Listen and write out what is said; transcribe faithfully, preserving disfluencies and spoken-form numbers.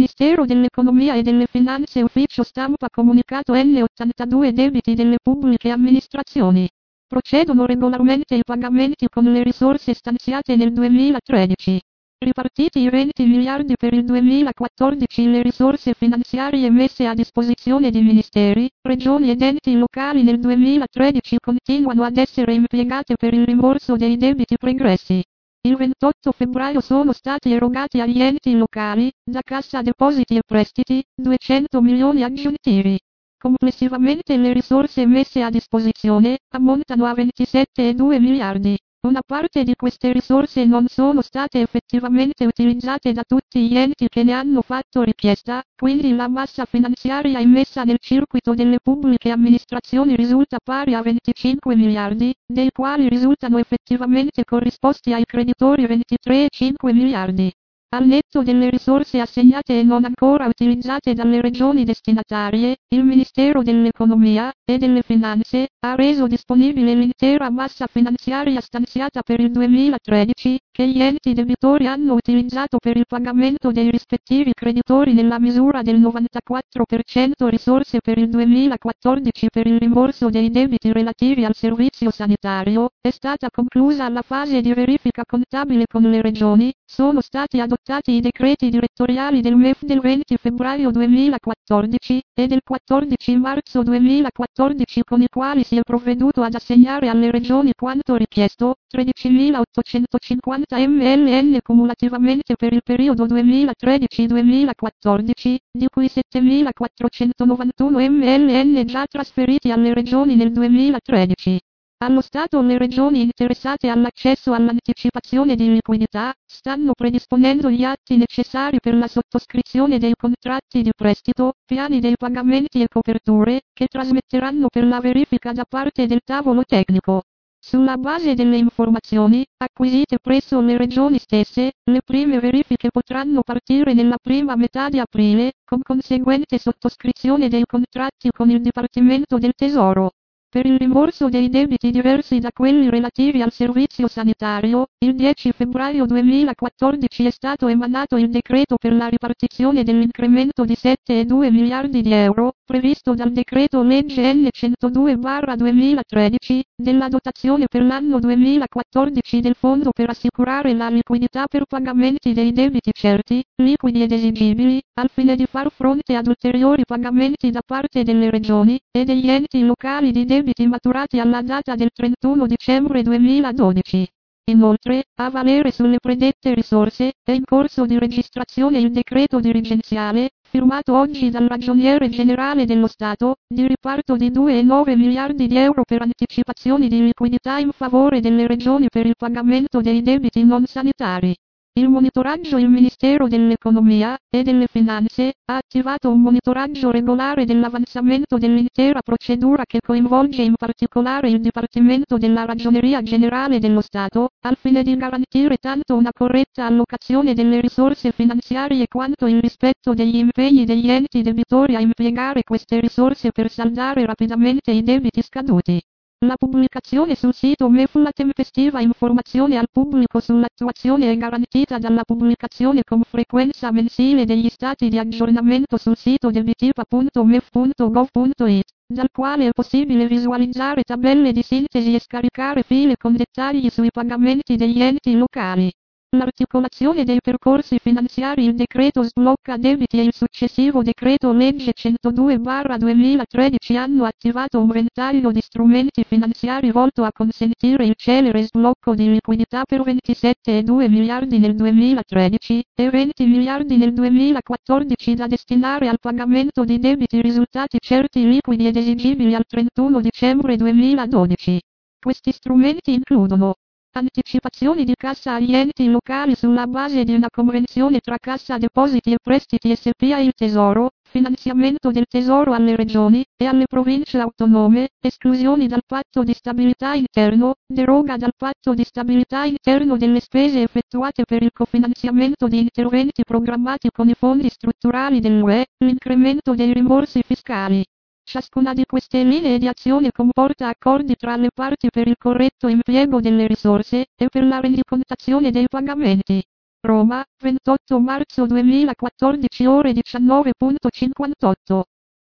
Ministero dell'Economia e delle Finanze, Ufficio Stampa, Comunicato N ottantadue. Debiti delle pubbliche amministrazioni. Procedono regolarmente i pagamenti con le risorse stanziate nel duemilatredici. Ripartiti i venti miliardi per il duemilaquattordici, le risorse finanziarie messe a disposizione di ministeri, regioni ed enti locali nel duemilatredici continuano ad essere impiegate per il rimborso dei debiti pregressi. Il ventotto febbraio sono stati erogati agli enti locali, da Cassa Depositi e Prestiti, duecento milioni aggiuntivi. Complessivamente le risorse messe a disposizione ammontano a ventisette virgola due miliardi. Una parte di queste risorse non sono state effettivamente utilizzate da tutti gli enti che ne hanno fatto richiesta, quindi la massa finanziaria immessa nel circuito delle pubbliche amministrazioni risulta pari a venticinque miliardi, dei quali risultano effettivamente corrisposti ai creditori ventitré virgola cinque miliardi. Al netto delle risorse assegnate e non ancora utilizzate dalle regioni destinatarie, il Ministero dell'Economia e delle Finanze ha reso disponibile l'intera massa finanziaria stanziata per il duemilatredici, che gli enti debitori hanno utilizzato per il pagamento dei rispettivi creditori nella misura del novantaquattro per cento, risorse per il duemilaquattordici per il rimborso dei debiti relativi al servizio sanitario. È stata conclusa la fase di verifica contabile con le regioni, sono stati adottati i decreti direttoriali del M E F del venti febbraio duemilaquattordici e del quattordici marzo duemilaquattordici, con i quali si è provveduto ad assegnare alle regioni quanto richiesto, tredicimilaottocentocinquanta milioni cumulativamente per il periodo duemilatredici duemilaquattordici, di cui settemilaquattrocentonovantuno milioni già trasferiti alle regioni nel duemilatredici. Allo Stato le regioni interessate all'accesso all'anticipazione di liquidità stanno predisponendo gli atti necessari per la sottoscrizione dei contratti di prestito, piani dei pagamenti e coperture, che trasmetteranno per la verifica da parte del tavolo tecnico. Sulla base delle informazioni acquisite presso le regioni stesse, le prime verifiche potranno partire nella prima metà di aprile, con conseguente sottoscrizione dei contratti con il Dipartimento del Tesoro. Per il rimborso dei debiti diversi da quelli relativi al servizio sanitario, il dieci febbraio duemilaquattordici è stato emanato il decreto per la ripartizione dell'incremento di sette virgola due miliardi di euro, previsto dal decreto legge N centodue duemilatredici, della dotazione per l'anno duemilaquattordici del Fondo per assicurare la liquidità per pagamenti dei debiti certi, liquidi ed esigibili, al fine di far fronte ad ulteriori pagamenti da parte delle regioni e degli enti locali di debiti maturati alla data del trentuno dicembre duemiladodici. Inoltre, a valere sulle predette risorse, è in corso di registrazione il decreto dirigenziale, firmato oggi dal Ragioniere Generale dello Stato, di riparto di due virgola nove miliardi di euro per anticipazioni di liquidità in favore delle regioni per il pagamento dei debiti non sanitari. Il monitoraggio Il Ministero dell'Economia e delle Finanze ha attivato un monitoraggio regolare dell'avanzamento dell'intera procedura, che coinvolge in particolare il Dipartimento della Ragioneria Generale dello Stato, al fine di garantire tanto una corretta allocazione delle risorse finanziarie quanto il rispetto degli impegni degli enti debitori a impiegare queste risorse per saldare rapidamente i debiti scaduti. La pubblicazione sul sito M E F. La tempestiva informazione al pubblico sull'attuazione è garantita dalla pubblicazione con frequenza mensile degli stati di aggiornamento sul sito debitipa punto m e f punto gov punto it, dal quale è possibile visualizzare tabelle di sintesi e scaricare file con dettagli sui pagamenti degli enti locali. L'articolazione dei percorsi finanziari. Il decreto sblocca debiti e il successivo decreto legge centodue duemilatredici hanno attivato un ventaglio di strumenti finanziari volto a consentire il celere sblocco di liquidità per ventisette virgola due miliardi nel duemilatredici e venti miliardi nel duemilaquattordici, da destinare al pagamento di debiti risultati certi, liquidi ed esigibili al trentuno dicembre duemiladodici. Questi strumenti includono: anticipazioni di cassa agli enti locali sulla base di una convenzione tra Cassa Depositi e Prestiti S p A e il Tesoro, finanziamento del Tesoro alle regioni e alle province autonome, esclusioni dal patto di stabilità interno, deroga dal patto di stabilità interno delle spese effettuate per il cofinanziamento di interventi programmati con i fondi strutturali dell'U E, l'incremento dei rimborsi fiscali. Ciascuna di queste linee di azione comporta accordi tra le parti per il corretto impiego delle risorse e per la rendicontazione dei pagamenti. Roma, ventotto marzo duemilaquattordici ore diciannove e cinquantotto.